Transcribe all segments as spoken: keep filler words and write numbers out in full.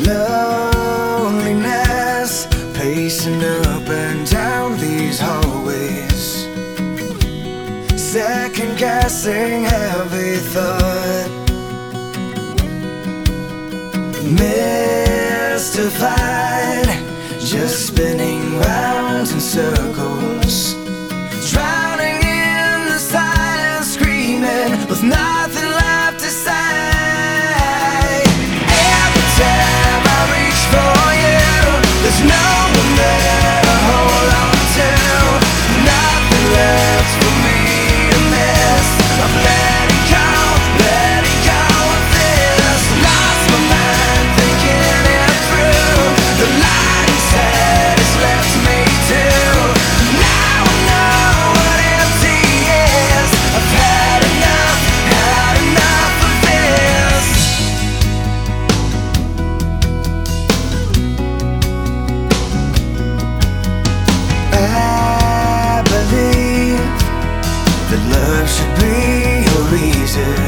loneliness, pacing up and down these hallways, second guessing every thought, mystified, just spinning round in circles, drowning in the silence, screaming with nothing left to say. Every time I reach for you, there's no one there to hold on to, nothing left for me to miss. I'm letting go, letting go of this. Lost my mind thinking it through. The light inside has left me too. Now I know what empty is. I've had enough, had enough of this. I believe that love should be a reason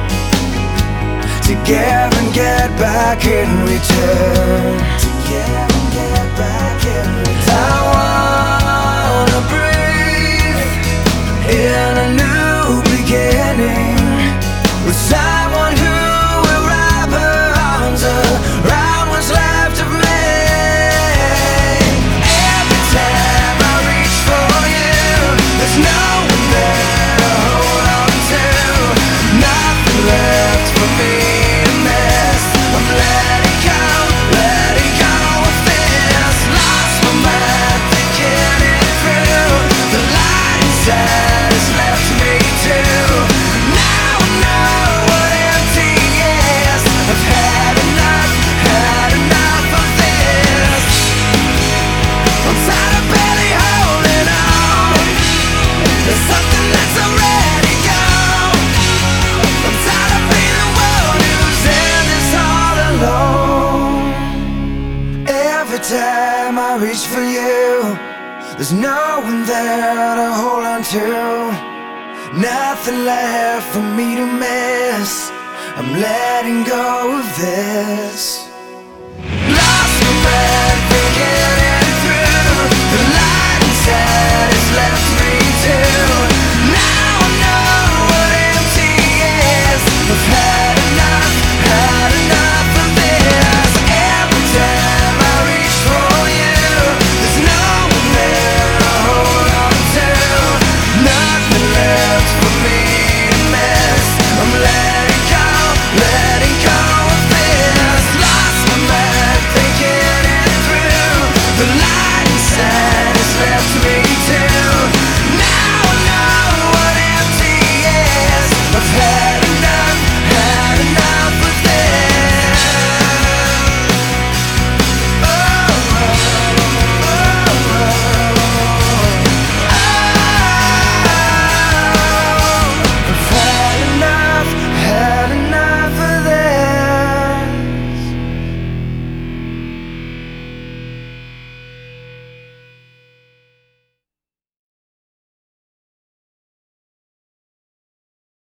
to give and get back in return. To give and get back in return. I wanna breathe in a new beginning with someone who will wrap her arms around what's left of me. Every time I reach for you, there's no one there to hold on to, nothing left for me to miss. I'm letting go, letting go of this. Lost my mind thinking it through. The light inside has left me too. Now I know what empty is. I've had enough, had enough of this. I'm tired of barely holding on. There's something that's already gone. I'm tired of being the one who's in this all alone. Every time I reach for you, there's no one there to hold on to, nothing left for me to miss. I'm letting go of this. Lost my mind thinking it through. The light inside has left me too. Now I know what empty is. I've had enough, had enough of this. Every time I reach for you, there's no one there to hold on to, nothing left for me to miss. I'm letting go, letting go of this. Lost my mind thinking it through. The light inside has left